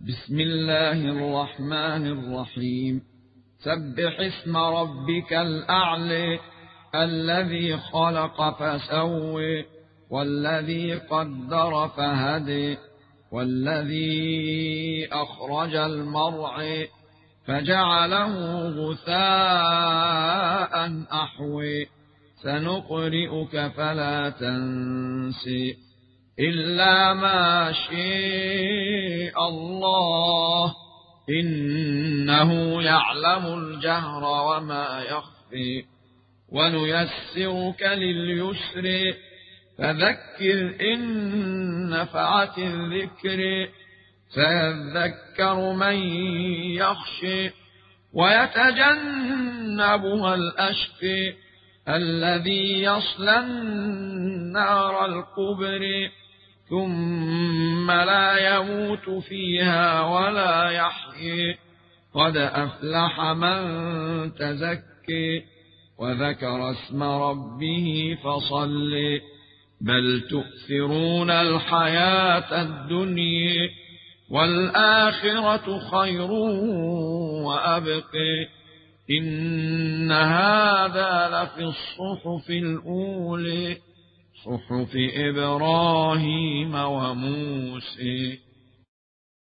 بسم الله الرحمن الرحيم. سبح اسم ربك الأعلى الذي خلق فسوى والذي قدر فهدى والذي أخرج المرعى فجعله غثاء أحوى سنقرئك فلا تنسى إلا ما شاء الله إنه يعلم الجهر وما يخفي ونيسرك لليسر فذكر إن نفعت الذكر سيذكر من يخشى ويتجنبها الأشقى الذي يصلى النار الكبرى ثم لا يموت فيها ولا يحيى قد أفلح من تزكى وذكر اسم ربه فصلى بل تؤثرون الحياة الدنيا والآخرة خير وأبقى إن هذا لفي الصحف الأولى صحف إبراهيم وموسى.